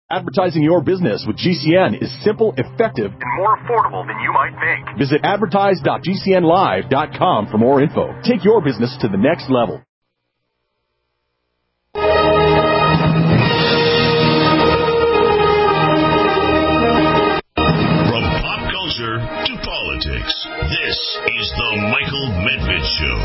Advertising your business with GCN is simple, effective, and more affordable than you might think. Visit advertise.gcnlive.com for more info. Take your business to the next level. From pop culture to politics, this is the Michael Medved Show.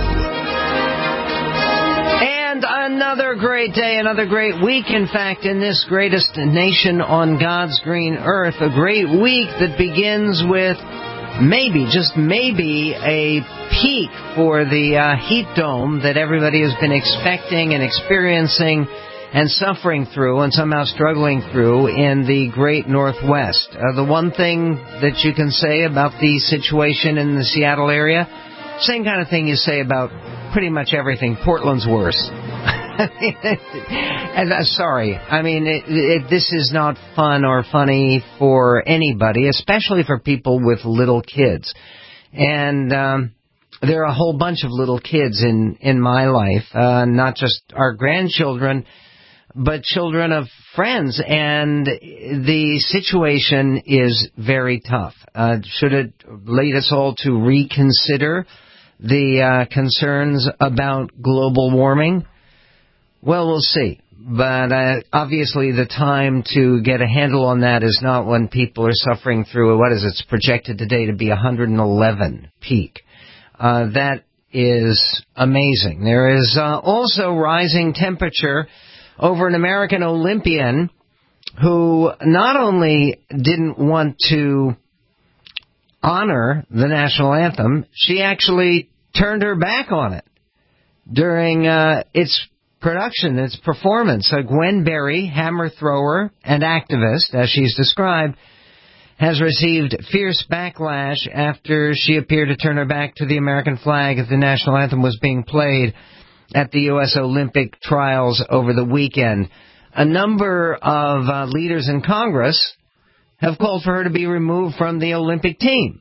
And another great day, another great week, in fact, in this greatest nation on God's green earth. A great week that begins with maybe, just maybe, a peak for the heat dome that everybody has been expecting and experiencing and suffering through and somehow struggling through in the great Northwest. The one thing that you can say about the situation in the Seattle area, same kind of thing you say about pretty much everything. Portland's worse. Sorry. I mean, this is not fun or funny for anybody, especially for people with little kids. And there are a whole bunch of little kids in my life, not just our grandchildren, but children of friends. And the situation is very tough. Should it lead us all to reconsider the concerns about global warming? Well, we'll see. But obviously the time to get a handle on that is not when people are suffering through, what is it? It's projected today to be 111 peak. That is amazing. There is also rising temperature over an American Olympian who not only didn't want to honor the national anthem, she actually turned her back on it during its production, its performance. Gwen Berry, hammer thrower and activist, as she's described, has received fierce backlash after she appeared to turn her back to the American flag as the national anthem was being played at the U.S. Olympic trials over the weekend. A number of leaders in Congress have called for her to be removed from the Olympic team.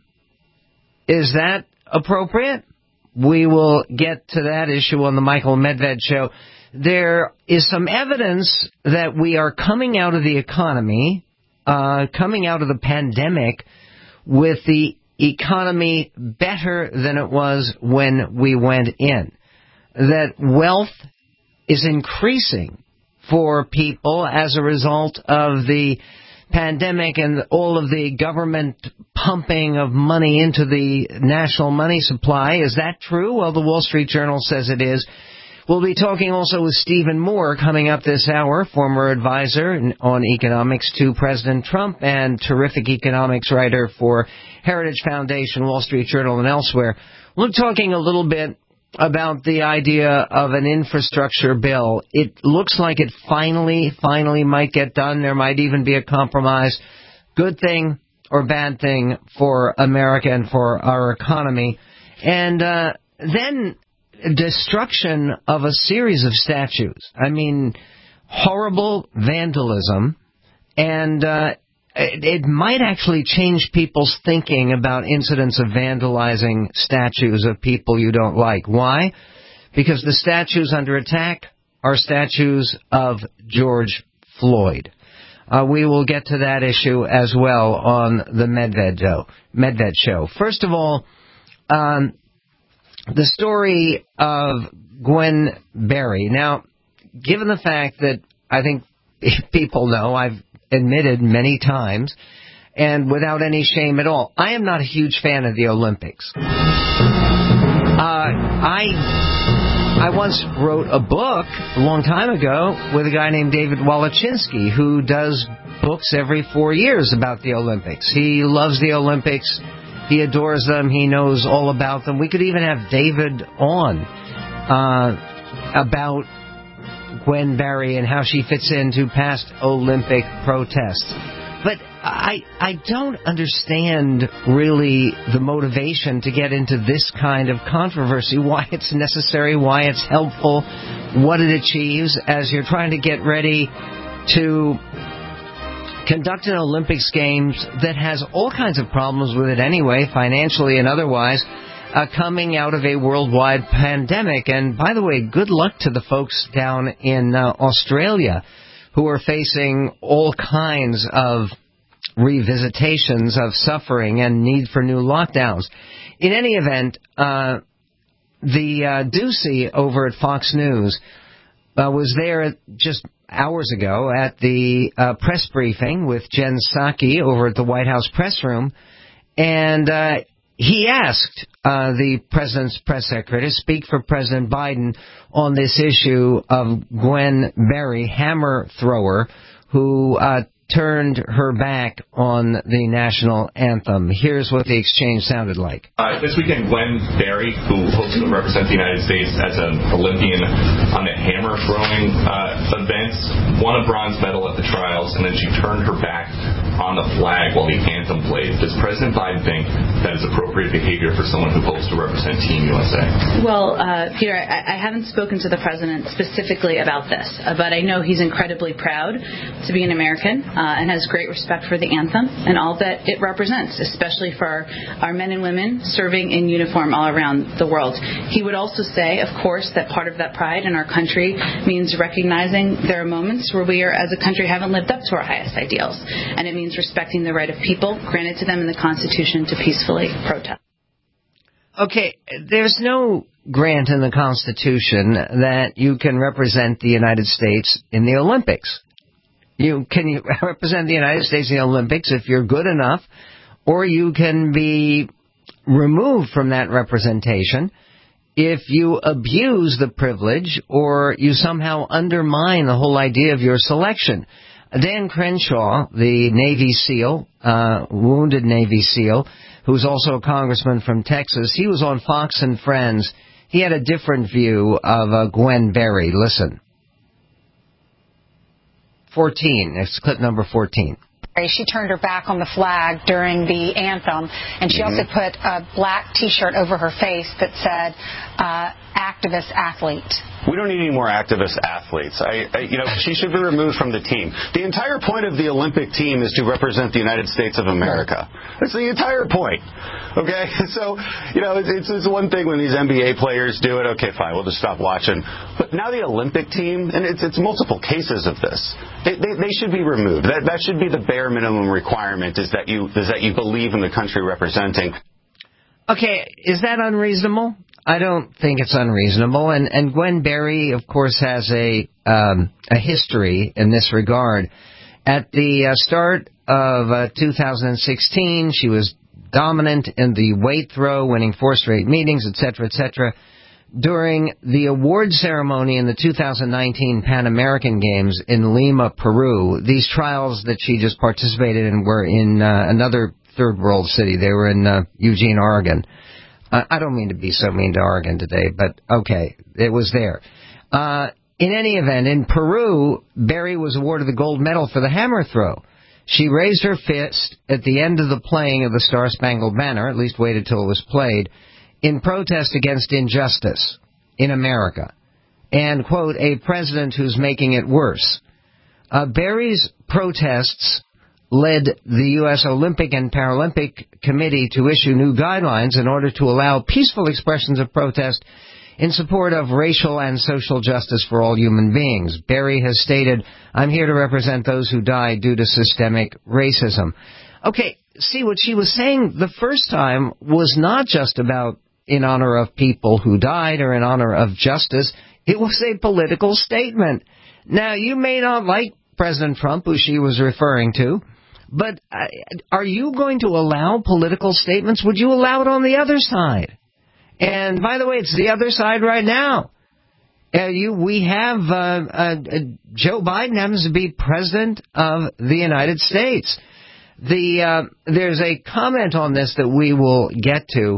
Is that appropriate? We will get to that issue on the Michael Medved Show. There is some evidence that we are coming out of the economy, coming out of the pandemic with the economy better than it was when we went in. That wealth is increasing for people as a result of the pandemic and all of the government pumping of money into the national money supply. Is that true? Well, the Wall Street Journal says it is. We'll be talking also with Stephen Moore coming up this hour, former advisor on economics to President Trump and terrific economics writer for Heritage Foundation, Wall Street Journal, and elsewhere. We're talking a little bit about the idea of an infrastructure bill. It looks like it finally might get done. There might even be a compromise. Good thing or bad thing for America and for our economy. And then destruction of a series of statues. I mean, horrible vandalism. And it might actually change people's thinking about incidents of vandalizing statues of people you don't like. Why? Because the statues under attack are statues of George Floyd. We will get to that issue as well on the Medved Show. First of all, the story of Gwen Berry. Now, given the fact that I think people know, I've admitted many times, and without any shame at all, I am not a huge fan of the Olympics. I once wrote a book a long time ago with a guy named David Walachinsky, who does books every 4 years about the Olympics. He loves the Olympics. He adores them. He knows all about them. We could even have David on about Gwen Berry and how she fits into past Olympic protests. But I don't understand really the motivation to get into this kind of controversy, why it's necessary, why it's helpful, what it achieves as you're trying to get ready to conduct an Olympics Games that has all kinds of problems with it anyway, financially and otherwise, coming out of a worldwide pandemic. And by the way, good luck to the folks down in Australia who are facing all kinds of revisitations of suffering and need for new lockdowns. In any event, the Ducey over at Fox News was there just hours ago at the press briefing with Jen Psaki over at the White House press room, and he asked the president's press secretary to speak for President Biden on this issue of Gwen Berry, hammer thrower, who turned her back on the national anthem. Here's what the exchange sounded like. This weekend, Gwen Berry, who hopes to represent the United States as an Olympian on the hammer throwing events, won a bronze medal at the trials, and then she turned her back on the flag while the anthem played. Does President Biden think that is appropriate behavior for someone who hopes to represent Team USA? Well, Peter, I haven't spoken to the president specifically about this, but I know he's incredibly proud to be an American and has great respect for the anthem and all that it represents, especially for our men and women serving in uniform all around the world. He would also say, of course, that part of that pride in our country means recognizing there are moments where we are, as a country, haven't lived up to our highest ideals, and it means respecting the right of people granted to them in the Constitution to peacefully protest. Okay, there's no grant in the Constitution that you can represent the United States in the Olympics. You can represent the United States in the Olympics if you're good enough, or you can be removed from that representation if you abuse the privilege or you somehow undermine the whole idea of your selection. Dan Crenshaw, the Navy SEAL, wounded Navy SEAL, who's also a congressman from Texas, he was on Fox and Friends. He had a different view of Gwen Berry. Listen. 14. It's clip number 14. She turned her back on the flag during the anthem, and she also put a black T-shirt over her face that said, activist athlete. We don't need any more activist athletes. She should be removed from the team. The entire point of the Olympic team is to represent the United States of America. That's the entire point. Okay? So, it's one thing when these NBA players do it. Okay, fine, we'll just stop watching. But now the Olympic team, and it's multiple cases of this, they should be removed. That should be the bare minimum requirement, is that you believe in the country representing. Okay, is that unreasonable? I don't think it's unreasonable, and Gwen Berry, of course, has a history in this regard. At the start of 2016, she was dominant in the weight throw, winning 4 straight meetings, etc., etc. During the award ceremony in the 2019 Pan American Games in Lima, Peru, these trials that she just participated in were in another third world city. They were in Eugene, Oregon. I don't mean to be so mean to Oregon today, but okay, it was there. In any event, in Peru, Berry was awarded the gold medal for the hammer throw. She raised her fist at the end of the playing of the Star-Spangled Banner, at least waited till it was played, in protest against injustice in America, and, quote, a president who's making it worse. Berry's protests led the U.S. Olympic and Paralympic Committee to issue new guidelines in order to allow peaceful expressions of protest in support of racial and social justice for all human beings. Berry has stated, I'm here to represent those who died due to systemic racism. Okay, see, what she was saying the first time was not just about in honor of people who died or in honor of justice. It was a political statement. Now, you may not like President Trump, who she was referring to, but are you going to allow political statements? Would you allow it on the other side? And by the way, it's the other side right now. We have Joe Biden happens to be president of the United States. There's a comment on this that we will get to,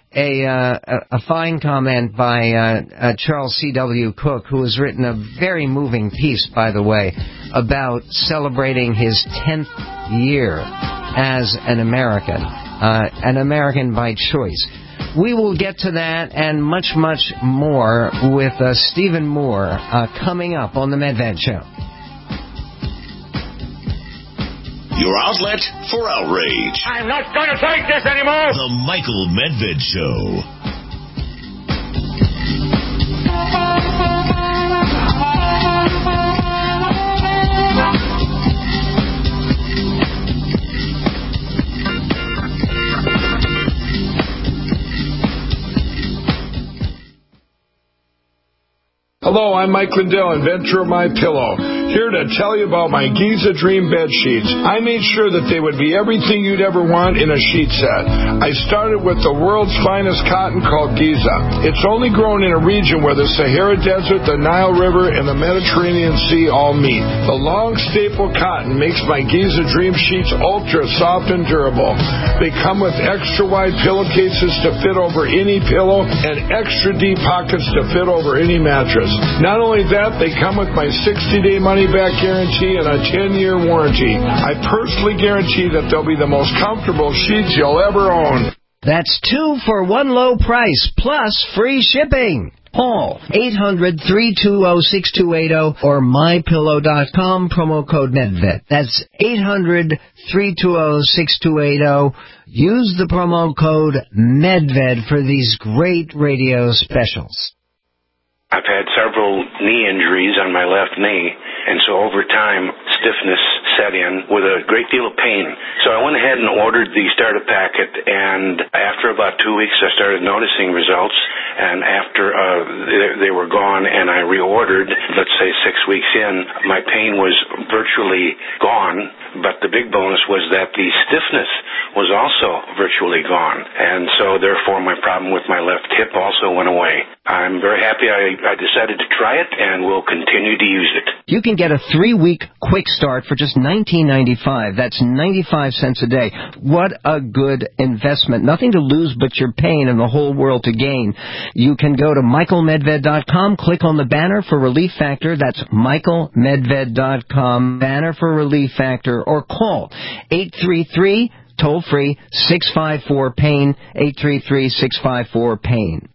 a fine comment by Charles C.W. Cook, who has written a very moving piece, by the way, about celebrating his 10th year as an American by choice. We will get to that and much, much more with Stephen Moore coming up on The Medved Show. Your outlet for outrage. I'm not going to take this anymore. The Michael Medved Show. Hello, I'm Mike Lindell, inventor of My Pillow, here to tell you about my Giza Dream bed sheets. I made sure that they would be everything you'd ever want in a sheet set. I started with the world's finest cotton called Giza. It's only grown in a region where the Sahara Desert, the Nile River, and the Mediterranean Sea all meet. The long staple cotton makes my Giza Dream sheets ultra soft and durable. They come with extra wide pillowcases to fit over any pillow and extra deep pockets to fit over any mattress. Not only that, they come with my 60-day money-back guarantee and a 10-year warranty. I personally guarantee that they'll be the most comfortable sheets you'll ever own. That's 2 for 1 low price, plus free shipping. Call 800-320-6280 or MyPillow.com, promo code MedVet. That's 800-320-6280. Use the promo code MedVet for these great radio specials. I've had several knee injuries on my left knee, and so over time, stiffness set in with a great deal of pain. So I went ahead and ordered the starter packet, and after about 2 weeks, I started noticing results, and after they were gone and I reordered, let's say 6 weeks in, my pain was virtually gone, but the big bonus was that the stiffness was also virtually gone, and so therefore my problem with my left hip also went away. I'm very happy I decided to try it, and will continue to use it. You can get a 3-week quick start for just $19.95. That's 95 cents a day. What a good investment. Nothing to lose but your pain and the whole world to gain. You can go to michaelmedved.com, click on the banner for Relief Factor. That's michaelmedved.com, banner for Relief Factor, or call 833 toll-free 654-PAIN, 833-654-PAIN.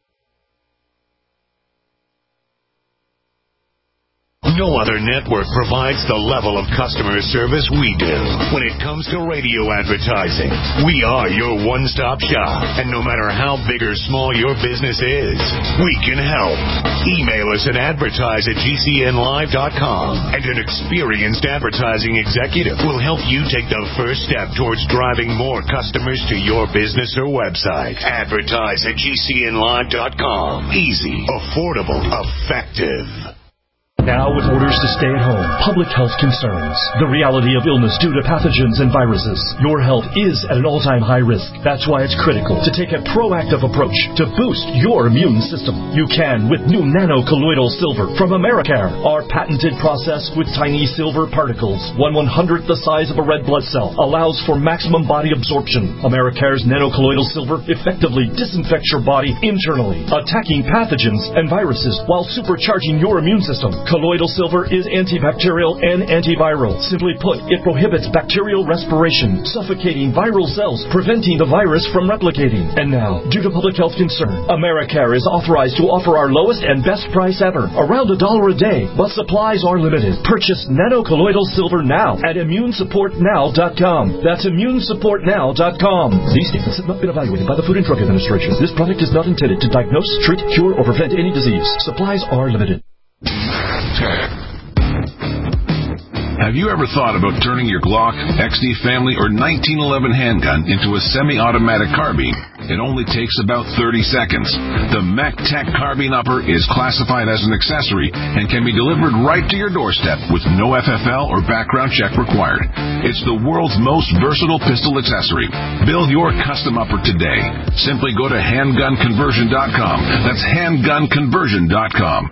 No other network provides the level of customer service we do. When it comes to radio advertising, we are your one-stop shop. And no matter how big or small your business is, we can help. Email us at advertise@gcnlive.com, and an experienced advertising executive will help you take the first step towards driving more customers to your business or website. Advertise@gcnlive.com. Easy, affordable, effective. Now, with orders to stay at home, public health concerns, the reality of illness due to pathogens and viruses, your health is at an all-time high risk. That's why it's critical to take a proactive approach to boost your immune system. You can with new nano-colloidal silver from Americare. Our patented process with tiny silver particles, 1/100th the size of a red blood cell, allows for maximum body absorption. Americare's nano-colloidal silver effectively disinfects your body internally, attacking pathogens and viruses while supercharging your immune system. Colloidal silver is antibacterial and antiviral. Simply put, it prohibits bacterial respiration, suffocating viral cells, preventing the virus from replicating. And now, due to public health concern, Americare is authorized to offer our lowest and best price ever, around $1 a day, but supplies are limited. Purchase nano-colloidal silver now at immunesupportnow.com. That's immunesupportnow.com. These statements have not been evaluated by the Food and Drug Administration. This product is not intended to diagnose, treat, cure, or prevent any disease. Supplies are limited. Have you ever thought about turning your Glock, XD family, or 1911 handgun into a semi-automatic carbine? It only takes about 30 seconds. The MacTech Carbine Upper is classified as an accessory and can be delivered right to your doorstep with no FFL or background check required. It's the world's most versatile pistol accessory. Build your custom upper today. Simply go to handgunconversion.com. That's handgunconversion.com.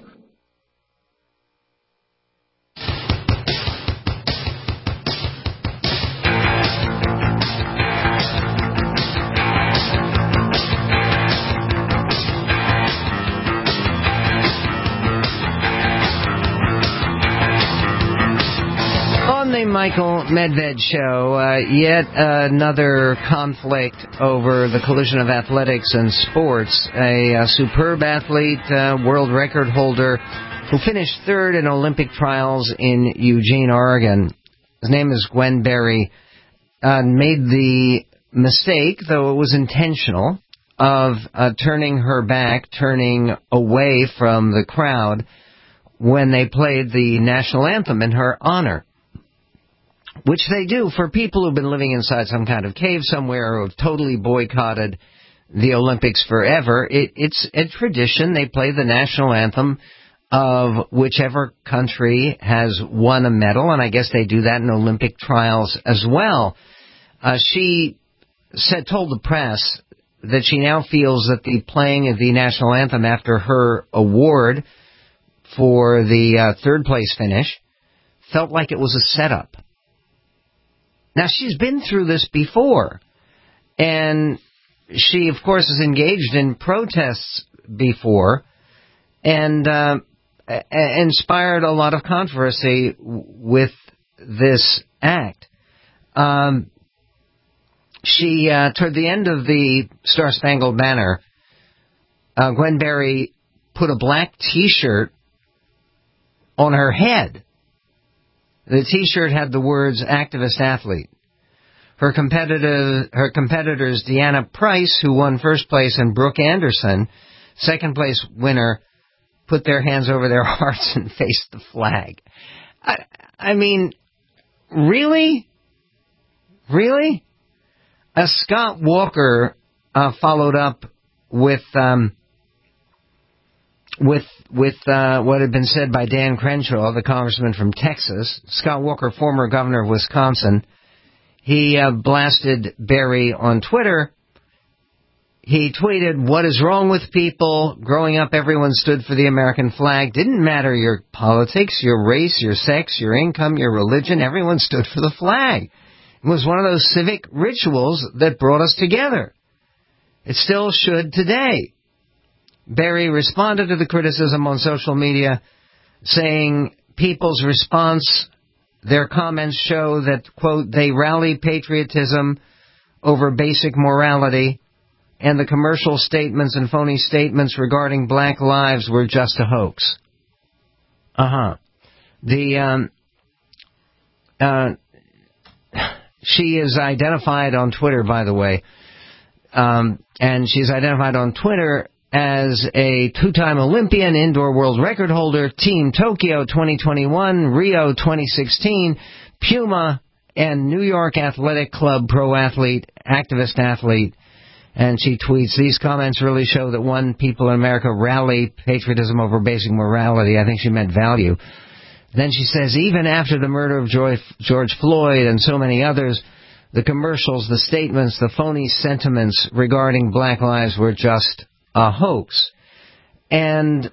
The Michael Medved Show, yet another conflict over the collision of athletics and sports. A superb athlete, world record holder, who finished third in Olympic trials in Eugene, Oregon. His name is Gwen Berry. Made the mistake, though it was intentional, of turning her back, turning away from the crowd when they played the national anthem in her honor. Which they do for people who've been living inside some kind of cave somewhere or have totally boycotted the Olympics forever. It's a tradition. They play the national anthem of whichever country has won a medal, and I guess they do that in Olympic trials as well. She told the press that she now feels that the playing of the national anthem after her award for the third place finish felt like it was a setup. Now, she's been through this before, and she, of course, is engaged in protests before, and inspired a lot of controversy with this act. She, toward the end of the Star-Spangled Banner, Gwen Berry put a black T-shirt on her head. The T-shirt had the words "activist athlete." Her competitors, Deanna Price, who won first place, and Brooke Anderson, second place winner, put their hands over their hearts and faced the flag. I mean, really? Really? Scott Walker followed up with what had been said by Dan Crenshaw, the congressman from Texas. Scott Walker, former governor of Wisconsin, he blasted Berry on Twitter. He tweeted, "What is wrong with people? Growing up, everyone stood for the American flag. Didn't matter your politics, your race, your sex, your income, your religion. Everyone stood for the flag. It was one of those civic rituals that brought us together. It still should today." Berry responded to the criticism on social media, saying people's response, their comments show that, quote, "they rally patriotism over basic morality, and the commercial statements and phony statements regarding black lives were just a hoax." She is identified on Twitter, by the way, and she's identified on Twitter as a two-time Olympian, indoor world record holder, Team Tokyo 2021, Rio 2016, Puma, and New York Athletic Club pro athlete, activist athlete. And she tweets, "These comments really show that, one, people in America rally patriotism over basic morality." I think she meant value. Then she says, "Even after the murder of George Floyd and so many others, the commercials, the statements, the phony sentiments regarding black lives were just a hoax." And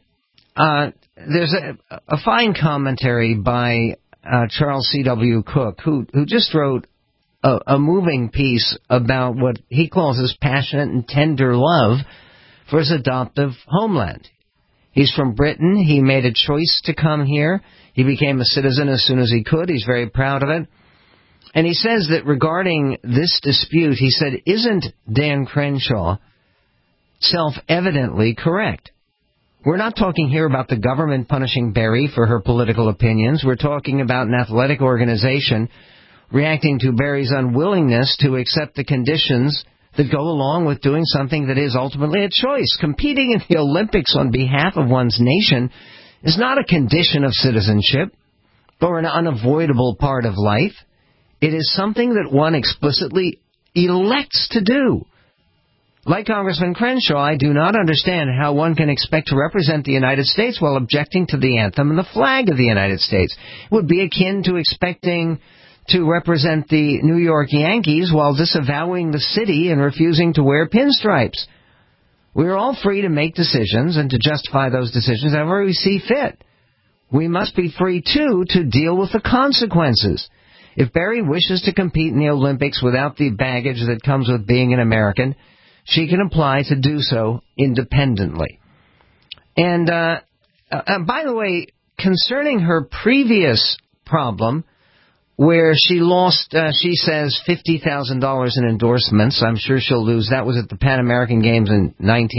there's a fine commentary by Charles C.W. Cook, who just wrote a moving piece about what he calls his passionate and tender love for his adoptive homeland. He's from Britain. He made a choice to come here. He became a citizen as soon as he could. He's very proud of it. And he says that regarding this dispute, he said, "Isn't Dan Crenshaw self-evidently correct? We're not talking here about the government punishing Berry for her political opinions. We're talking about an athletic organization reacting to Berry's unwillingness to accept the conditions that go along with doing something that is ultimately a choice. Competing in the Olympics on behalf of one's nation is not a condition of citizenship or an unavoidable part of life. It is something that one explicitly elects to do. Like Congressman Crenshaw, I do not understand how one can expect to represent the United States while objecting to the anthem and the flag of the United States. It would be akin to expecting to represent the New York Yankees while disavowing the city and refusing to wear pinstripes. We are all free to make decisions and to justify those decisions however we see fit. We must be free, too, to deal with the consequences. If Berry wishes to compete in the Olympics without the baggage that comes with being an American, she can apply to do so independently." And by the way, concerning her previous problem, where she lost, she says, $50,000 in endorsements. I'm sure she'll lose. That was at the Pan American Games in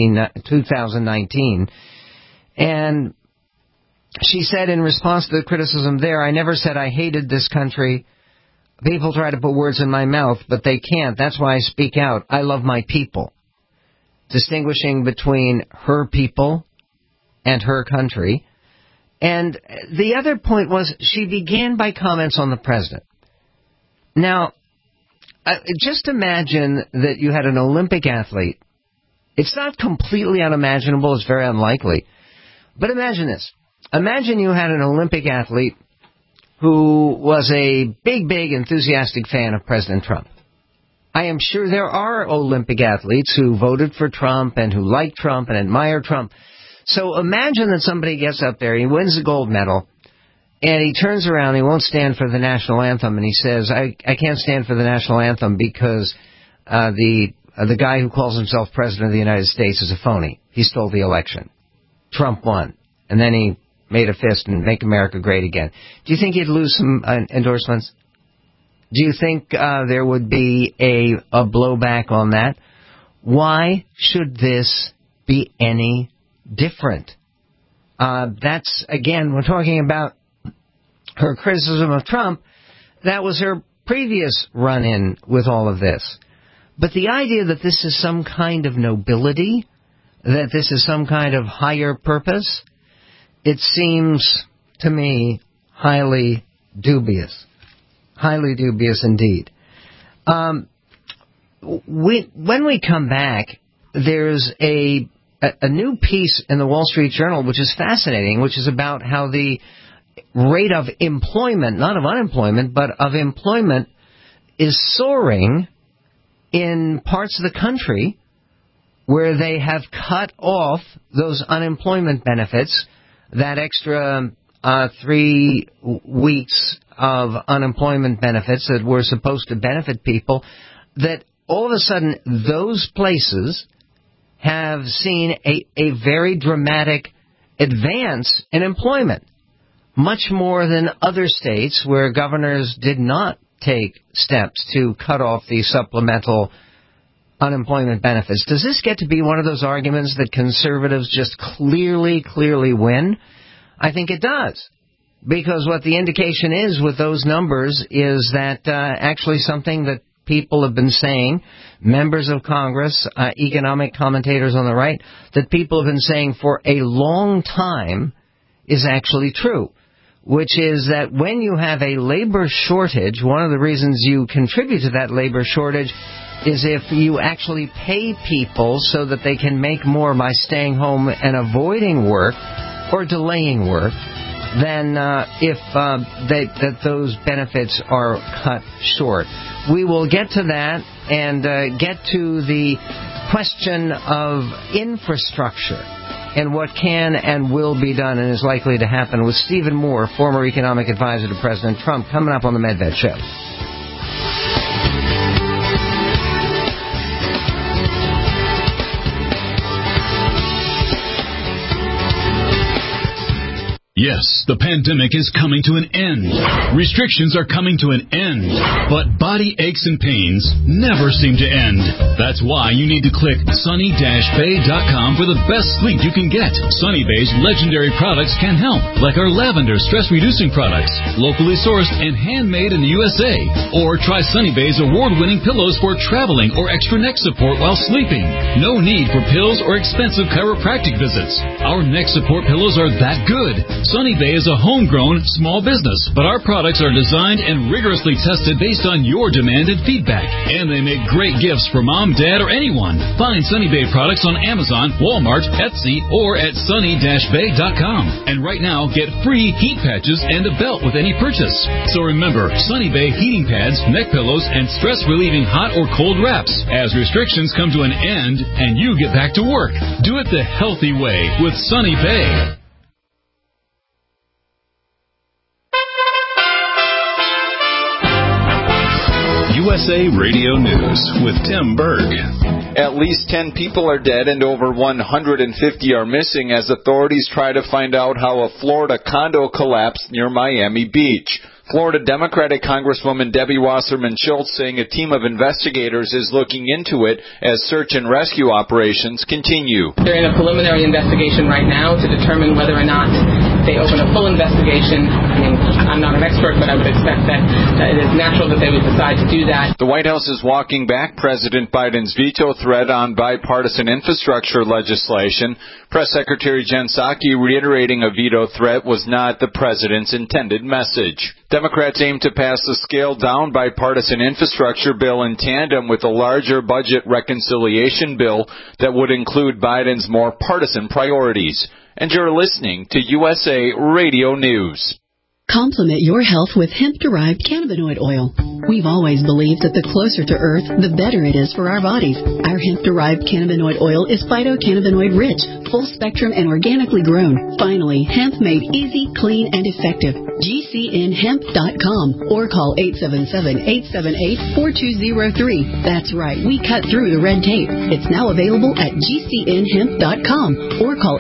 2019. And she said in response to the criticism there, "I never said I hated this country. People try to put words in my mouth, but they can't. That's why I speak out. I love my people." Distinguishing between her people and her country. And the other point was she began by comments on the president. Now, just imagine that you had an Olympic athlete. It's not completely unimaginable. It's very unlikely. But imagine this. imagine you had an Olympic athlete who was a big, enthusiastic fan of President Trump. I am sure there are Olympic athletes who voted for Trump and who like Trump and admire Trump. So imagine that somebody gets up there, he wins the gold medal, and he turns around, he won't stand for the national anthem, and he says, I can't stand for the national anthem because the guy who calls himself President of the United States is a phony. He stole the election. Trump won. And then he made a fist and make America great again. Do you think he'd lose some endorsements? Do you think there would be a blowback on that? Why should this be any different? That's, again, we're talking about her criticism of Trump. That was her previous run-in with all of this. But the idea that this is some kind of nobility, that this is some kind of higher purpose, it seems to me highly dubious. Highly dubious indeed. When we come back, there's a new piece in the Wall Street Journal which is fascinating, which is about how the rate of employment, not of unemployment, but of employment, is soaring in parts of the country where they have cut off those unemployment benefits, that extra 3 weeks of unemployment benefits that were supposed to benefit people, that all of a sudden those places have seen a very dramatic advance in employment, much more than other states where governors did not take steps to cut off the supplemental unemployment benefits. Does this get to be one of those arguments that conservatives just clearly win? I think it does. Because what the indication is with those numbers is that actually something that people have been saying, members of Congress, economic commentators on the right, that people have been saying for a long time is actually true, which is that when you have a labor shortage, one of the reasons you contribute to that labor shortage is if you actually pay people so that they can make more by staying home and avoiding work or delaying work, than if that those benefits are cut short. We will get to that and get to the question of infrastructure and what can and will be done and is likely to happen with Stephen Moore, former economic advisor to President Trump, coming up on the Medved Show. Yes, the pandemic is coming to an end. Restrictions are coming to an end. But body aches and pains never seem to end. That's why you need to click sunny-bay.com for the best sleep you can get. Sunny Bay's legendary products can help, like our lavender stress-reducing products, locally sourced and handmade in the USA. Or try Sunny Bay's award-winning pillows for traveling or extra neck support while sleeping. No need for pills or expensive chiropractic visits. Our neck support pillows are that good. Sunny Bay is a homegrown small business, but our products are designed and rigorously tested based on your demand and feedback. And they make great gifts for mom, dad, or anyone. Find Sunny Bay products on Amazon, Walmart, Etsy, or at sunny-bay.com. And right now, get free heat patches and a belt with any purchase. So remember, Sunny Bay heating pads, neck pillows, and stress-relieving hot or cold wraps. As restrictions come to an end and you get back to work, do it the healthy way with Sunny Bay. USA Radio News with Tim Berg. At least 10 people are dead and over 150 are missing as authorities try to find out how a Florida condo collapsed near Miami Beach. Florida Democratic Congresswoman Debbie Wasserman Schultz saying a team of investigators is looking into it as search and rescue operations continue. They're in a preliminary investigation right now to determine whether or not they open a full investigation. I'm not an expert, but I would expect that it is natural that they would decide to do that. The White House is walking back President Biden's veto threat on bipartisan infrastructure legislation. Press Secretary Jen Psaki reiterating a veto threat was not the president's intended message. Democrats aim to pass a scaled-down bipartisan infrastructure bill in tandem with a larger budget reconciliation bill that would include Biden's more partisan priorities. And you're listening to USA Radio News. Complement your health with hemp-derived cannabinoid oil. We've always believed that the closer to Earth, the better it is for our bodies. Our hemp-derived cannabinoid oil is phytocannabinoid-rich, full-spectrum, and organically grown. Finally, hemp made easy, clean, and effective. GCNhemp.com or call 877-878-4203. That's right, we cut through the red tape. It's now available at GCNhemp.com or call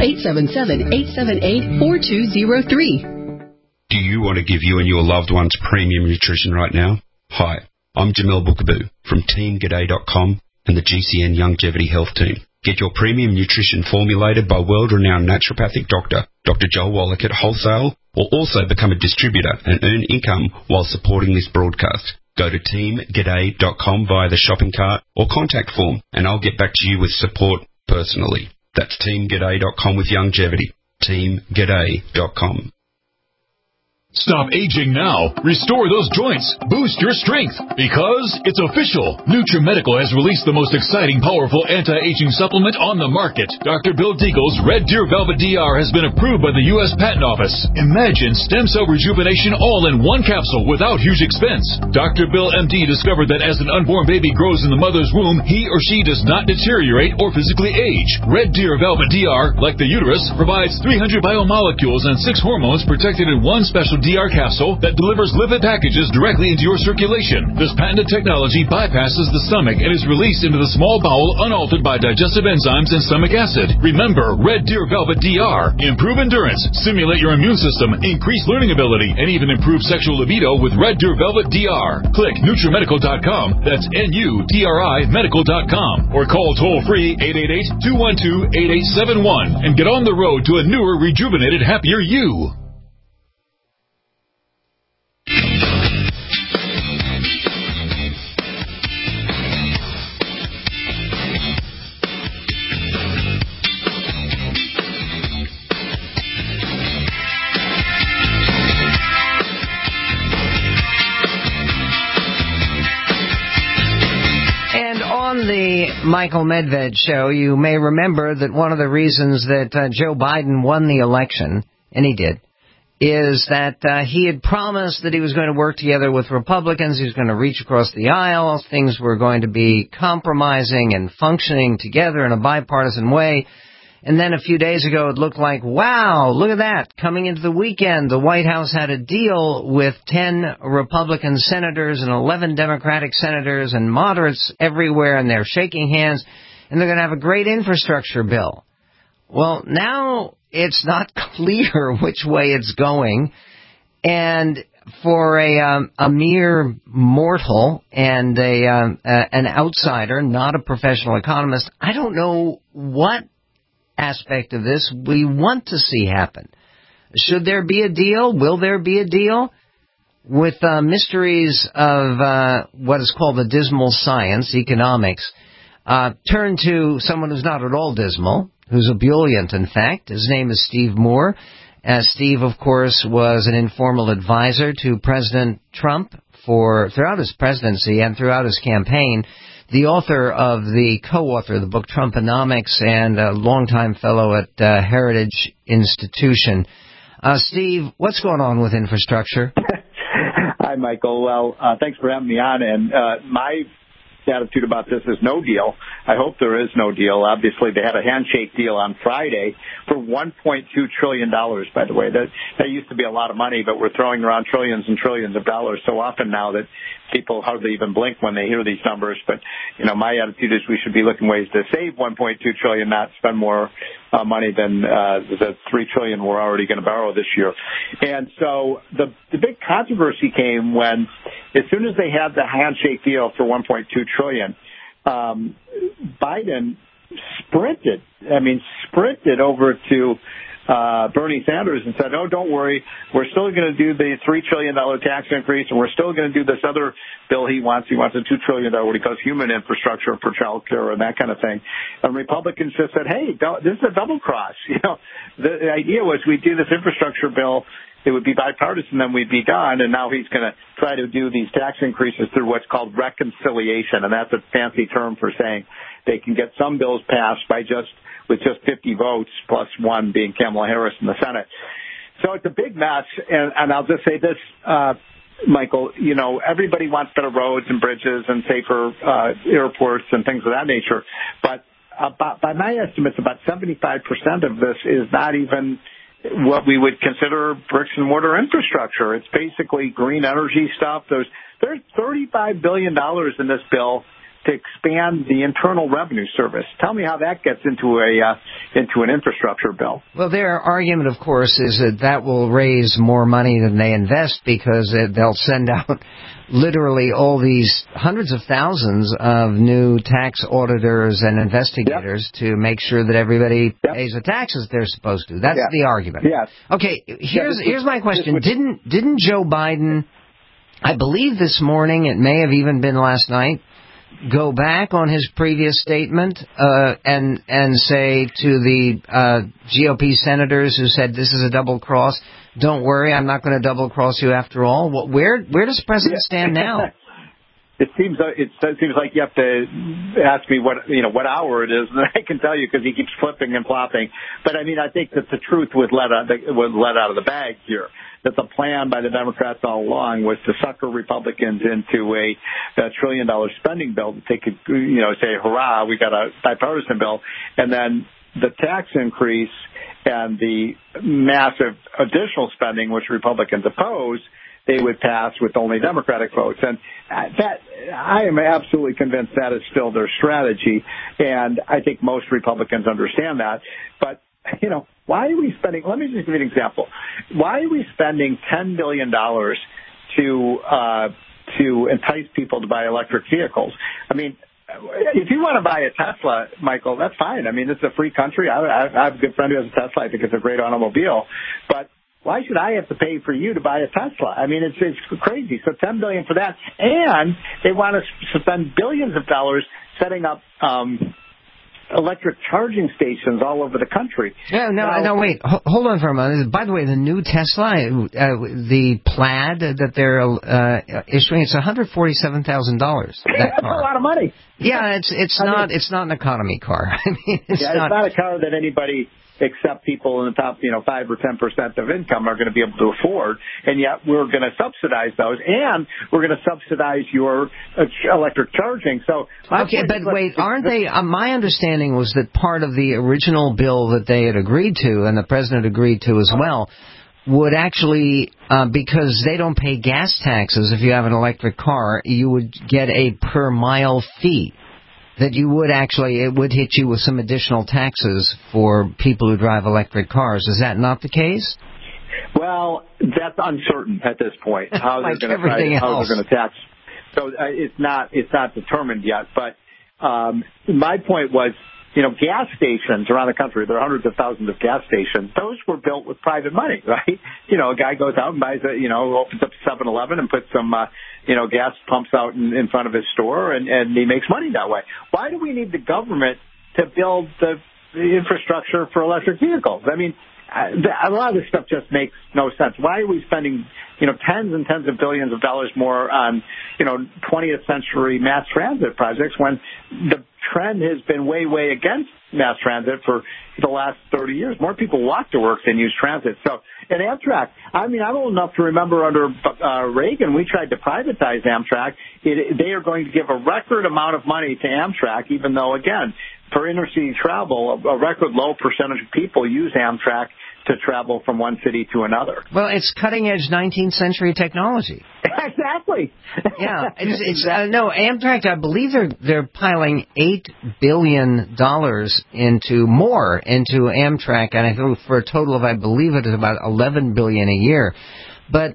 877-878-4203. Do you want to give you and your loved ones premium nutrition right now? Hi, I'm Jamel Bookaboo from TeamGaday.com and the GCN Longevity Health Team. Get your premium nutrition formulated by world-renowned naturopathic doctor, Dr. Joel Wallach at Wholesale, or also become a distributor and earn income while supporting this broadcast. Go to TeamGaday.com via the shopping cart or contact form, and I'll get back to you with support personally. That's TeamGaday.com with longevity. TeamGaday.com. Stop aging now. Restore those joints. Boost your strength. Because it's official. NutriMedical has released the most exciting, powerful anti-aging supplement on the market. Dr. Bill Deagle's Red Deer Velvet DR has been approved by the U.S. Patent Office. Imagine stem cell rejuvenation all in one capsule without huge expense. Dr. Bill MD discovered that as an unborn baby grows in the mother's womb, he or she does not deteriorate or physically age. Red Deer Velvet DR, like the uterus, provides 300 biomolecules and 6 hormones protected in one special DR capsule that delivers lipid packages directly into your circulation. This patented technology bypasses the stomach and is released into the small bowel unaltered by digestive enzymes and stomach acid. Remember, Red Deer Velvet DR. Improve endurance, stimulate your immune system, increase learning ability, and even improve sexual libido with Red Deer Velvet DR. Click NutriMedical.com, that's NUTRI Medical.com, or call toll-free 888-212-8871 and get on the road to a newer, rejuvenated, happier you. On the Michael Medved show, you may remember that one of the reasons that Joe Biden won the election, and he did, is that he had promised that he was going to work together with Republicans, he was going to reach across the aisle, things were going to be compromising and functioning together in a bipartisan way. And then a few days ago, it looked like, wow, look at that. Coming into the weekend, the White House had a deal with 10 Republican senators and 11 Democratic senators and moderates everywhere, and they're shaking hands, and they're going to have a great infrastructure bill. Well, now it's not clear which way it's going, and for a mere mortal and an outsider, not a professional economist, I don't know what aspect of this we want to see happen. Should there be a deal? Will there be a deal? With mysteries of what is called the dismal science, economics, turn to someone who's not at all dismal, who's ebullient, in fact. His name is Steve Moore. Steve, of course, was an informal advisor to President Trump throughout his presidency and throughout his campaign. The author of the co-author of the book Trumponomics and a longtime fellow at Heritage Institution. Steve, what's going on with infrastructure? Hi, Michael. Well, thanks for having me on. And my attitude about this is no deal. I hope there is no deal. Obviously, they had a handshake deal on Friday for $1.2 trillion, by the way. That used to be a lot of money, but we're throwing around trillions and trillions of dollars so often now that people hardly even blink when they hear these numbers. But, my attitude is we should be looking ways to save $1.2 trillion, not spend more money than the $3 trillion we're already going to borrow this year. And so the big controversy came when, as soon as they had the handshake deal for $1.2 trillion, Biden sprinted over to Bernie Sanders and said, "Oh, don't worry, we're still going to do the $3 trillion tax increase, and we're still going to do this other bill he wants. He wants a $2 trillion, what he calls human infrastructure for child care and that kind of thing." And Republicans just said, "Hey, this is a double cross." The idea was we'd do this infrastructure bill, it would be bipartisan, then we'd be done, and now he's going to try to do these tax increases through what's called reconciliation, and that's a fancy term for saying they can get some bills passed with just 50 votes, plus one being Kamala Harris in the Senate. So it's a big mess, and I'll just say this, Michael, everybody wants better roads and bridges and safer airports and things of that nature, but by my estimates, about 75% of this is not even what we would consider bricks and mortar infrastructure. It's basically green energy stuff. There's $35 billion in this bill to expand the Internal Revenue Service. Tell me how that gets into an infrastructure bill. Well, their argument, of course, is that will raise more money than they invest because they'll send out literally all these hundreds of thousands of new tax auditors and investigators to make sure that everybody pays the taxes they're supposed to. That's the argument. Yes. Okay, here's my question. Didn't Joe Biden, I believe this morning, it may have even been last night, go back on his previous statement and say to the GOP senators who said this is a double cross, don't worry, I'm not going to double cross you after all? Where does the president stand now? It seems like you have to ask me what hour it is, and I can tell you because he keeps flipping and flopping. But I think that the truth was let out of the bag here. That the plan by the Democrats all along was to sucker Republicans into a $1 trillion spending bill that they could, say, hurrah, we got a bipartisan bill, and then the tax increase and the massive additional spending, which Republicans oppose, they would pass with only Democratic votes. And that, I am absolutely convinced that is still their strategy, and I think most Republicans understand that. But why are we spending, let me just give you an example. Why are we spending $10 billion to entice people to buy electric vehicles? If you want to buy a Tesla, Michael, that's fine. It's a free country. I have a good friend who has a Tesla. I think it's a great automobile. But why should I have to pay for you to buy a Tesla? It's crazy. So $10 billion for that. And they want to spend billions of dollars setting up electric charging stations all over the country. No, wait. Hold on for a moment. By the way, the new Tesla, the Plaid that they're issuing, it's $147,000. That car. That's a lot of money. Yeah, it's not an economy car. It's not a car that anybody except people in the top, 5 or 10% of income are going to be able to afford, and yet we're going to subsidize those, and we're going to subsidize your electric charging. So, wait, aren't they? My understanding was that part of the original bill that they had agreed to, and the president agreed to as well, would actually, because they don't pay gas taxes if you have an electric car, you would get a per mile fee. That you would it would hit you with some additional taxes for people who drive electric cars. Is that not the case? Well, that's uncertain at this point. How they're going to tax. So it's not determined yet. But my point was, gas stations around the country, there are hundreds of thousands of gas stations. Those were built with private money, right? A guy goes out and buys opens up 7-Eleven and puts some gas pumps out in front of his store, and he makes money that way. Why do we need the government to build the infrastructure for electric vehicles? A lot of this stuff just makes no sense. Why are we spending, tens and tens of billions of dollars more on, 20th century mass transit projects when the trend has been way, way against mass transit for the last 30 years? More people walk to work than use transit. So, and Amtrak, I'm old enough to remember under Reagan, we tried to privatize Amtrak. They are going to give a record amount of money to Amtrak, even though, again, for inner-city travel, a record low percentage of people use Amtrak to travel from one city to another. Well, it's cutting-edge 19th century technology. Exactly. Yeah. No, Amtrak, I believe they're piling $8 billion into Amtrak, and I think for a total of, I believe it is about $11 billion a year. But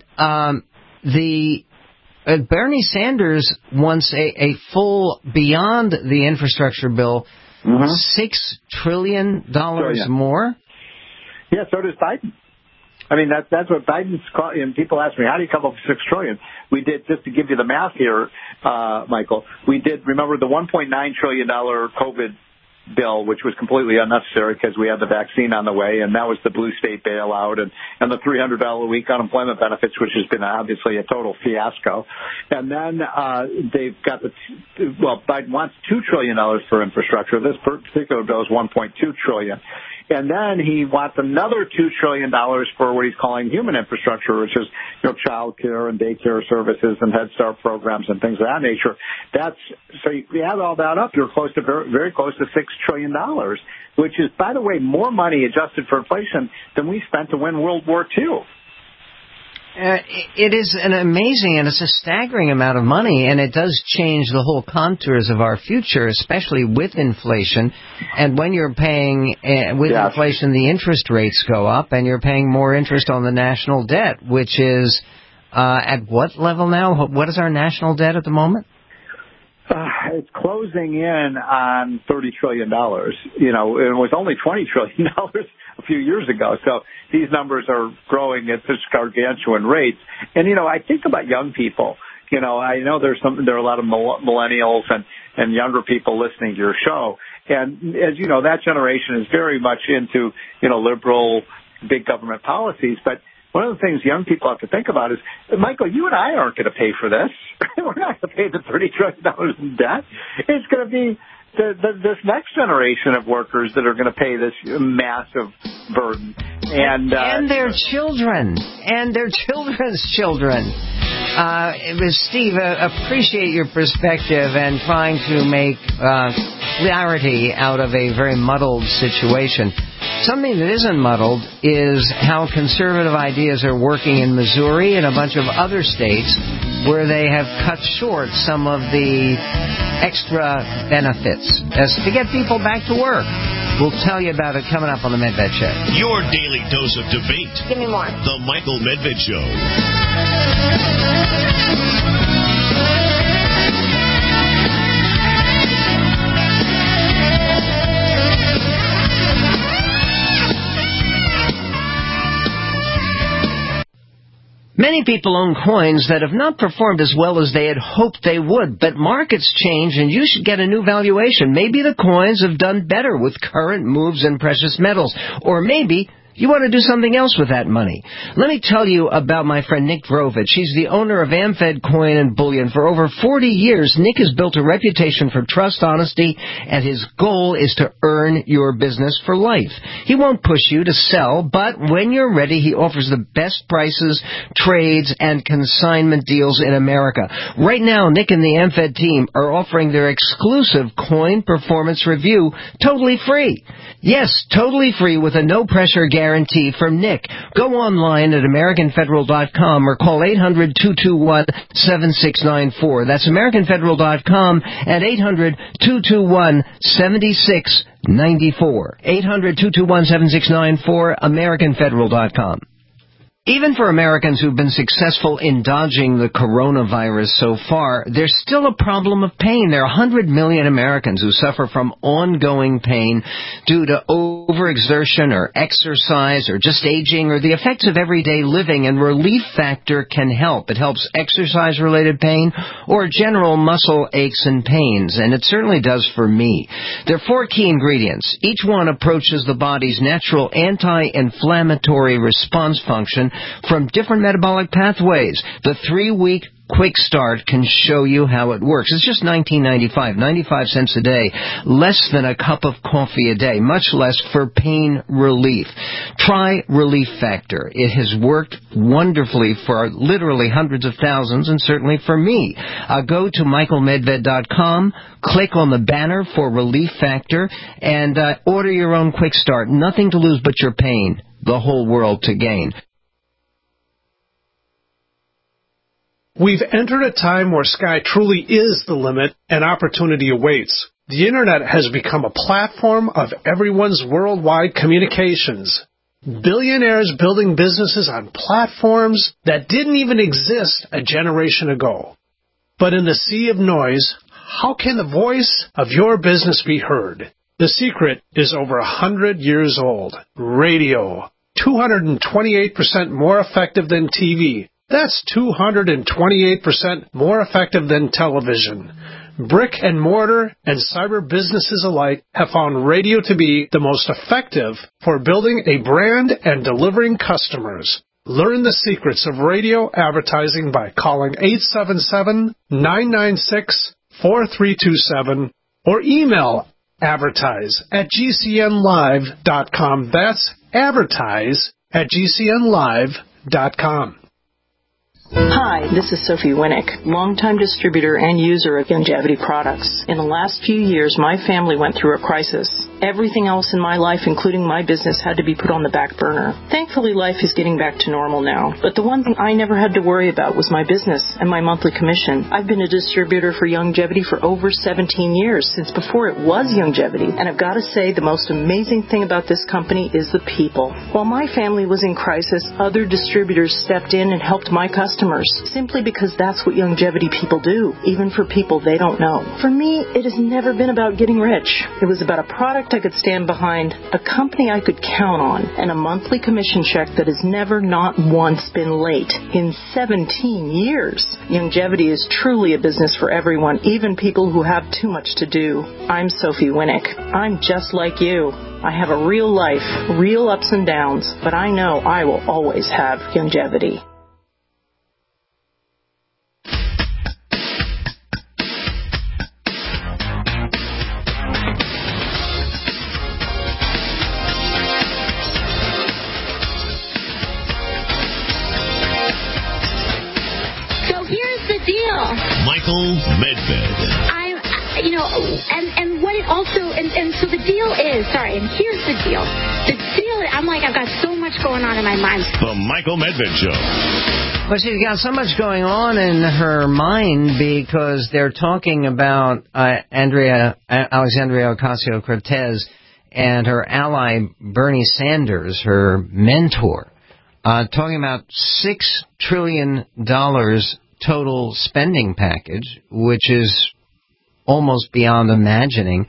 Bernie Sanders wants a full, beyond the infrastructure bill, $6 trillion more? Yeah, so does Biden. I mean, that's what Biden's called. And people ask me, how do you come up with $6 trillion? We did, just to give you the math here, Michael, we did, remember the $1.9 trillion COVID bill, which was completely unnecessary because we had the vaccine on the way, and that was the blue state bailout, and the $300 a week unemployment benefits, which has been obviously a total fiasco. And then they've got Biden wants $2 trillion for infrastructure. This particular bill is $1.2 trillion. And then he wants another $2 trillion for what he's calling human infrastructure, which is, child care and daycare services and Head Start programs and things of that nature. So you add all that up, you're close to very close to $6 trillion, which is, by the way, more money adjusted for inflation than we spent to win World War II. It is an amazing and it's a staggering amount of money, and it does change the whole contours of our future, especially with inflation. And when you're paying, with inflation, the interest rates go up, and you're paying more interest on the national debt, which is at what level now? What is our national debt at the moment? It's closing in on $30 trillion. It was only $20 trillion a few years ago. So these numbers are growing at such gargantuan rates. And, I think about young people. I know there are a lot of millennials and younger people listening to your show. And as you know, that generation is very much into, liberal big government policies. But one of the things young people have to think about is, Michael, you and I aren't going to pay for this. We're not going to pay the $30 trillion in debt. It's going to be this next generation of workers that are going to pay this massive burden. And their children. And their children's children. Steve, appreciate your perspective and trying to make clarity out of a very muddled situation. Something that isn't muddled is how conservative ideas are working in Missouri and a bunch of other states where they have cut short some of the extra benefits as to get people back to work. We'll tell you about it coming up on the Medved Show. Your daily dose of debate. Give me more. The Michael Medved Show. Many people own coins that have not performed as well as they had hoped they would, but markets change and you should get a new valuation. Maybe the coins have done better with current moves in precious metals, or maybe you want to do something else with that money. Let me tell you about my friend Nick Drovich. He's the owner of AmFed Coin and Bullion. For over 40 years, Nick has built a reputation for trust, honesty, and his goal is to earn your business for life. He won't push you to sell, but when you're ready, he offers the best prices, trades, and consignment deals in America. Right now, Nick and the AmFed team are offering their exclusive coin performance review totally free. Yes, totally free with a no-pressure guarantee from Nick. Go online at AmericanFederal.com or call 800-221-7694. That's AmericanFederal.com at 800-221-7694. 800-221-7694, AmericanFederal.com. Even for Americans who've been successful in dodging the coronavirus so far, there's still a problem of pain. There are 100 million Americans who suffer from ongoing pain due to overexertion or exercise or just aging or the effects of everyday living, and Relief Factor can help. It helps exercise-related pain or general muscle aches and pains, and it certainly does for me. There are 4 key ingredients. Each one approaches the body's natural anti-inflammatory response function from different metabolic pathways. The 3-week Quick Start can show you how it works. It's just $19.95, 95 cents a day, less than a cup of coffee a day, much less for pain relief. Try Relief Factor. It has worked wonderfully for literally hundreds of thousands, and certainly for me. Go to michaelmedved.com, click on the banner for Relief Factor, and order your own Quick Start. Nothing to lose but your pain, the whole world to gain. We've entered a time where sky truly is the limit and opportunity awaits. The Internet has become a platform of everyone's worldwide communications. Billionaires building businesses on platforms that didn't even exist a generation ago. But in the sea of noise, how can the voice of your business be heard? The secret is over 100 years old. Radio. 228% more effective than TV. That's 228% more effective than television. Brick and mortar and cyber businesses alike have found radio to be the most effective for building a brand and delivering customers. Learn the secrets of radio advertising by calling 877-996-4327 or email advertise@gcnlive.com. That's advertise@gcnlive.com. Hi, this is Sophie Winnick, longtime distributor and user of Youngevity products. In the last few years, my family went through a crisis. Everything else in my life, including my business, had to be put on the back burner. Thankfully, life is getting back to normal now. But the one thing I never had to worry about was my business and my monthly commission. I've been a distributor for Youngevity for over 17 years, since before it was Youngevity. And I've got to say, the most amazing thing about this company is the people. While my family was in crisis, other distributors stepped in and helped my customers, simply because that's what Youngevity people do, even for people they don't know. For me, it has never been about getting rich. It was about a product I could stand behind, a company I could count on, and a monthly commission check that has never not once been late in 17 years. Youngevity is truly a business for everyone, even people who have too much to do. I'm Sophie Winnick. I'm just like you. I have a real life, real ups and downs, but I know I will always have Youngevity. Michael Medved. And what it also, and so the deal is, and here's the deal. The deal, I've got so much going on in my mind. The Michael Medved Show. Well, she's got so much going on in her mind because they're talking about Alexandria Ocasio-Cortez and her ally Bernie Sanders, her mentor, talking about $6 trillion total spending package, which is almost beyond imagining.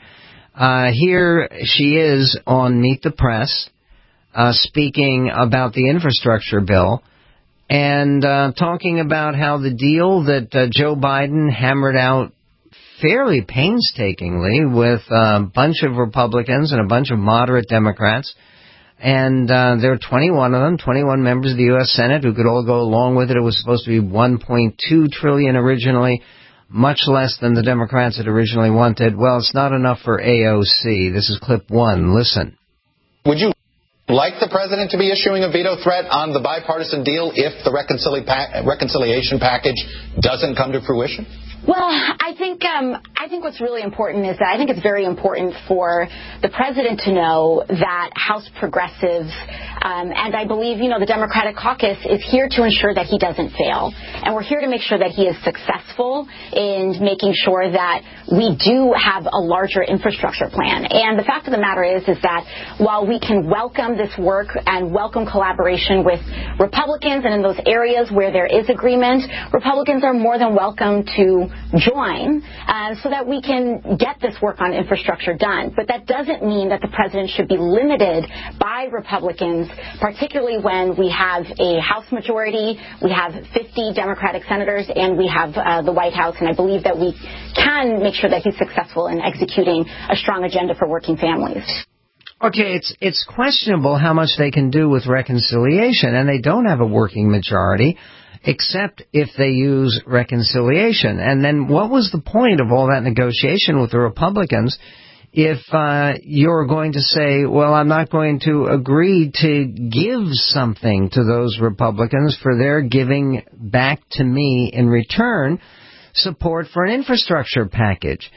Here she is on Meet the Press, speaking about the infrastructure bill and talking about how the deal that Joe Biden hammered out fairly painstakingly with a bunch of Republicans and a bunch of moderate Democrats, and there are 21 of them, 21 members of the U.S. Senate who could all go along with it. It was supposed to be $1.2 trillion originally, much less than the Democrats had originally wanted. Well, it's not enough for AOC. This is clip one. Listen. Would you like the president to be issuing a veto threat on the bipartisan deal if the reconciliation package doesn't come to fruition? Well, I think what's really important is that I think it's very important for the president to know that House progressives, and I believe, the Democratic caucus is here to ensure that he doesn't fail. And we're here to make sure that he is successful in making sure that we do have a larger infrastructure plan. And the fact of the matter is that while we can welcome this work and welcome collaboration with Republicans, and in those areas where there is agreement, Republicans are more than welcome to join so that we can get this work on infrastructure done. But that doesn't mean that the president should be limited by Republicans, particularly when we have a House majority, we have 50 Democratic senators, and we have the White House. And I believe that we can make sure that he's successful in executing a strong agenda for working families. Okay, it's questionable how much they can do with reconciliation, and they don't have a working majority, except if they use reconciliation. And then what was the point of all that negotiation with the Republicans if you're going to say, well, I'm not going to agree to give something to those Republicans for their giving back to me in return support for an infrastructure package?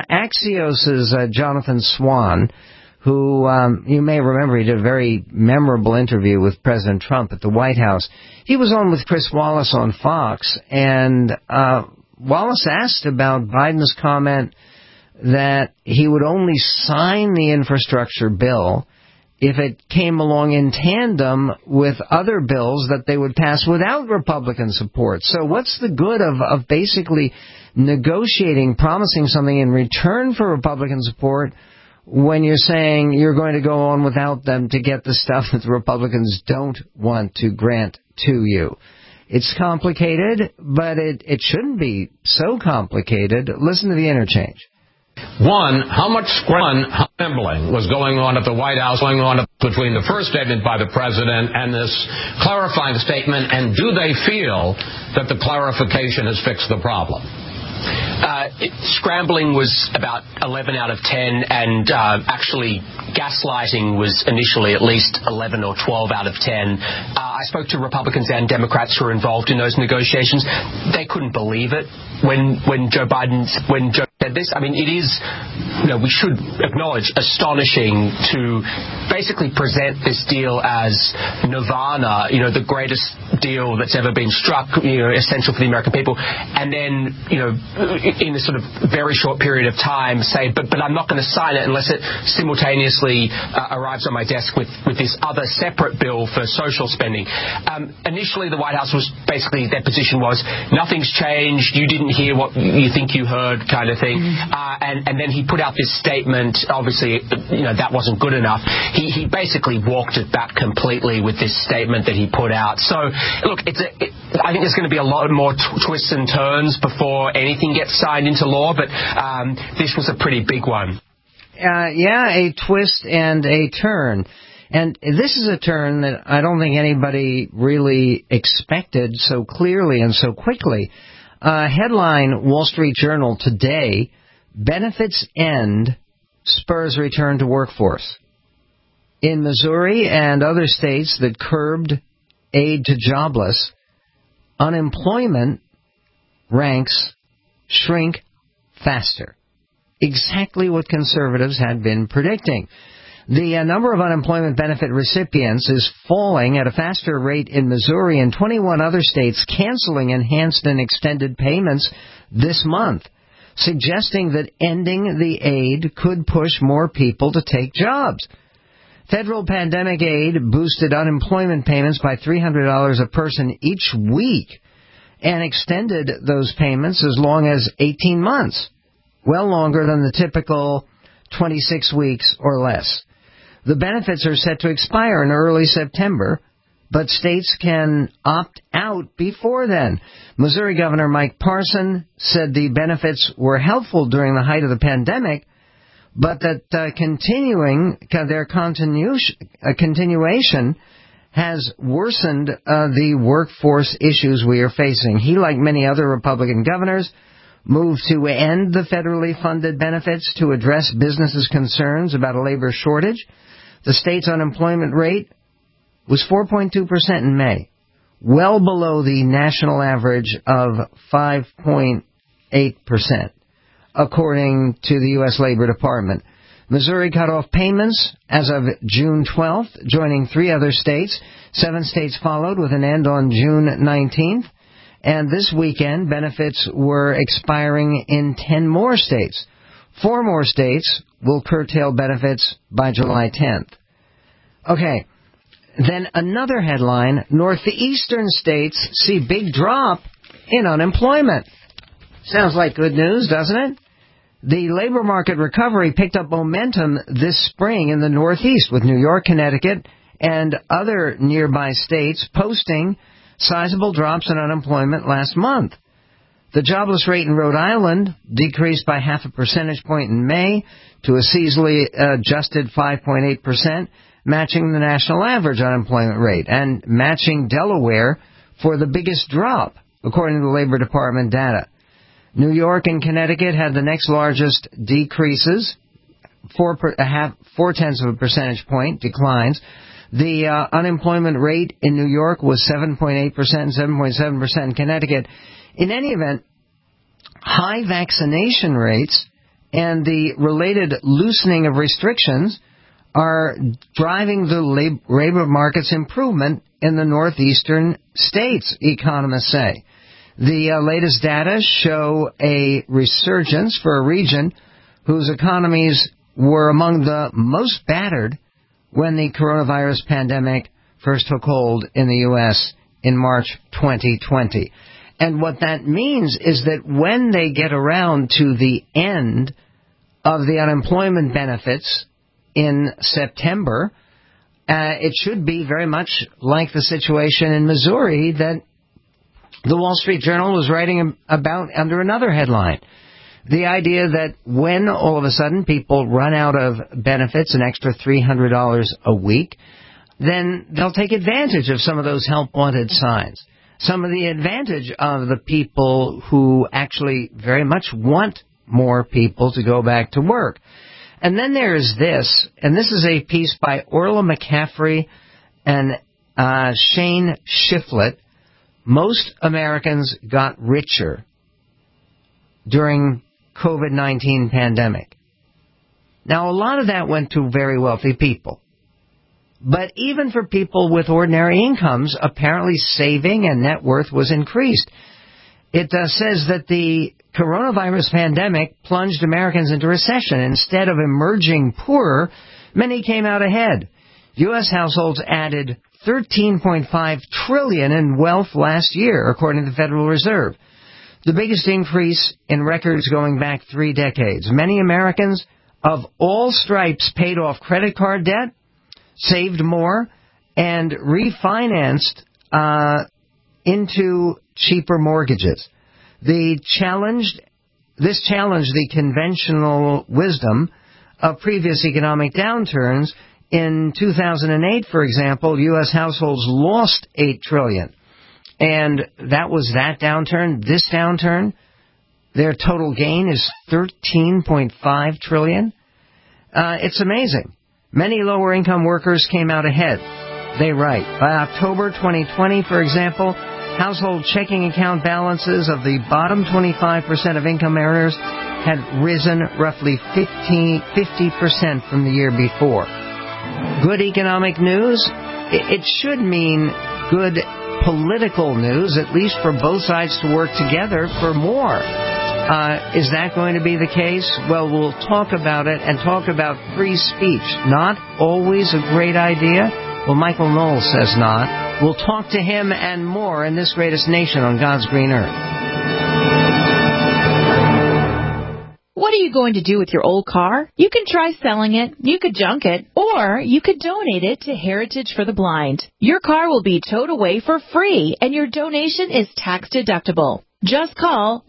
Axios's Jonathan Swan, who you may remember, he did a very memorable interview with President Trump at the White House. He was on with Chris Wallace on Fox, and Wallace asked about Biden's comment that he would only sign the infrastructure bill if it came along in tandem with other bills that they would pass without Republican support. So what's the good of basically negotiating, promising something in return for Republican support, when you're saying you're going to go on without them to get the stuff that the Republicans don't want to grant to you. It's complicated, but it shouldn't be so complicated. Listen to the interchange. One, how much scrambling was going on at the White House, between the first statement by the president and this clarifying statement, and do they feel that the clarification has fixed the problem? Scrambling was about 11 out of 10, and actually gaslighting was initially at least 11 or 12 out of 10. I spoke to Republicans and Democrats who were involved in those negotiations. They couldn't believe it when Joe said this. I mean, it is, we should acknowledge, astonishing to basically present this deal as nirvana, the greatest deal that's ever been struck, essential for the American people, and then, in a sort of very short period of time say, but I'm not going to sign it unless it simultaneously arrives on my desk with this other separate bill for social spending. Initially, the White House was basically, their position was, nothing's changed, you didn't hear what you think you heard kind of thing. And then he put out this statement. Obviously, that wasn't good enough. He basically walked it back completely with this statement that he put out. So, look, I think there's going to be a lot more twists and turns before anything gets signed into law, but this was a pretty big one. A twist and a turn. And this is a turn that I don't think anybody really expected so clearly and so quickly. Headline, Wall Street Journal today, benefits end, spurs return to workforce. In Missouri and other states that curbed aid to jobless, unemployment ranks shrink faster. Exactly what conservatives had been predicting. The number of unemployment benefit recipients is falling at a faster rate in Missouri and 21 other states canceling enhanced and extended payments this month, suggesting that ending the aid could push more people to take jobs. Federal pandemic aid boosted unemployment payments by $300 a person each week and extended those payments as long as 18 months, well longer than the typical 26 weeks or less. The benefits are set to expire in early September, but states can opt out before then. Missouri Governor Mike Parson said the benefits were helpful during the height of the pandemic, but that their continuation has worsened the workforce issues we are facing. He, like many other Republican governors, moved to end the federally funded benefits to address businesses' concerns about a labor shortage. The state's unemployment rate was 4.2% in May, well below the national average of 5.8%, according to the U.S. Labor Department. Missouri cut off payments as of June 12th, joining 3 other states. 7 states followed with an end on June 19th. And this weekend, benefits were expiring in 10 more states. 4 more states will curtail benefits by July 10th. Okay, then another headline, northeastern states see big drop in unemployment. Sounds like good news, doesn't it? The labor market recovery picked up momentum this spring in the Northeast, with New York, Connecticut, and other nearby states posting sizable drops in unemployment last month. The jobless rate in Rhode Island decreased by 0.5 percentage point in May to a seasonally adjusted 5.8%, matching the national average unemployment rate, and matching Delaware for the biggest drop, according to the Labor Department data. New York and Connecticut had the next largest decreases, 0.4 percentage point declines. The unemployment rate in New York was 7.8%, 7.7% in Connecticut. In any event, high vaccination rates and the related loosening of restrictions are driving the labor market's improvement in the northeastern states, economists say. The latest data show a resurgence for a region whose economies were among the most battered when the coronavirus pandemic first took hold in the U.S. in March 2020. And what that means is that when they get around to the end of the unemployment benefits in September, it should be very much like the situation in Missouri that the Wall Street Journal was writing about under another headline. The idea that when all of a sudden people run out of benefits, an extra $300 a week, then they'll take advantage of some of those help wanted signs. Some of the advantage of the people who actually very much want more people to go back to work. And then there's this, and this is a piece by Orla McCaffrey and Shane Shiflett. Most Americans got richer during COVID-19 pandemic. Now, a lot of that went to very wealthy people. But even for people with ordinary incomes, apparently saving and net worth was increased. It says that the coronavirus pandemic plunged Americans into recession. Instead of emerging poorer, many came out ahead. U.S. households added $13.5 trillion in wealth last year, according to the Federal Reserve. The biggest increase in records going back 3 decades. Many Americans of all stripes paid off credit card debt, saved more, and refinanced into cheaper mortgages. This challenged the conventional wisdom of previous economic downturns. In 2008, for example, U.S. households lost $8 trillion. And that was that downturn. This downturn, their total gain is $13.5 trillion. It's amazing. Many lower-income workers came out ahead. They write, by October 2020, for example, household checking account balances of the bottom 25% of income earners had risen roughly 50% from the year before. Good economic news? It should mean good political news, at least for both sides to work together for more. Is that going to be the case? Well, we'll talk about it and talk about free speech. Not always a great idea? Well, Michael Knowles says not. We'll talk to him and more in This Greatest Nation on God's Green Earth. What are you going to do with your old car? You can try selling it, you could junk it, or you could donate it to Heritage for the Blind. Your car will be towed away for free, and your donation is tax deductible. Just call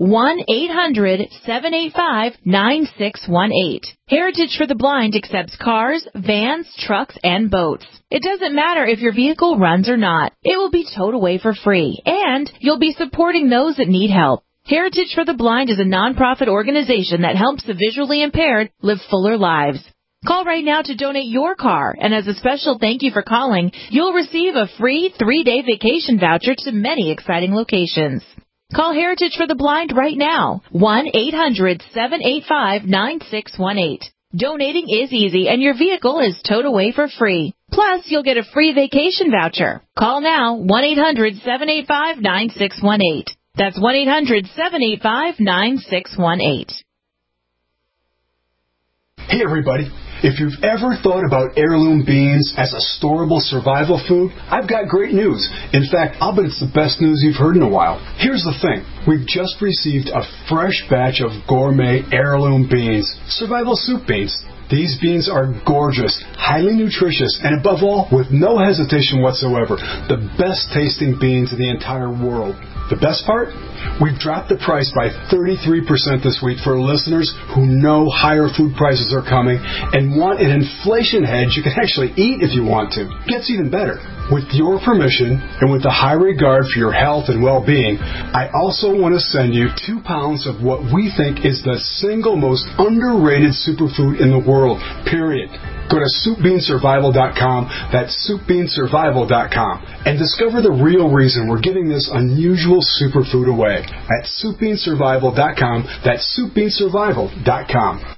1-800-785-9618. Heritage for the Blind accepts cars, vans, trucks, and boats. It doesn't matter if your vehicle runs or not. It will be towed away for free, and you'll be supporting those that need help. Heritage for the Blind is a nonprofit organization that helps the visually impaired live fuller lives. Call right now to donate your car, and as a special thank you for calling, you'll receive a free 3-day vacation voucher to many exciting locations. Call Heritage for the Blind right now, 1-800-785-9618. Donating is easy, and your vehicle is towed away for free. Plus, you'll get a free vacation voucher. Call now, 1-800-785-9618. That's 1-800-785-9618. Hey, everybody. If you've ever thought about heirloom beans as a storable survival food, I've got great news. In fact, I'll bet it's the best news you've heard in a while. Here's the thing. We've just received a fresh batch of gourmet heirloom beans, survival soup beans. These beans are gorgeous, highly nutritious, and above all, with no hesitation whatsoever, the best tasting beans in the entire world. The best part? We've dropped the price by 33% this week for listeners who know higher food prices are coming and want an inflation hedge you can actually eat if you want to. It gets even better. With your permission and with a high regard for your health and well-being, I also want to send you 2 pounds of what we think is the single most underrated superfood in the world, period. Go to SoupBeanSurvival.com, that's SoupBeanSurvival.com, and discover the real reason we're giving this unusual superfood away at SoupBeanSurvival.com, that's SoupBeanSurvival.com.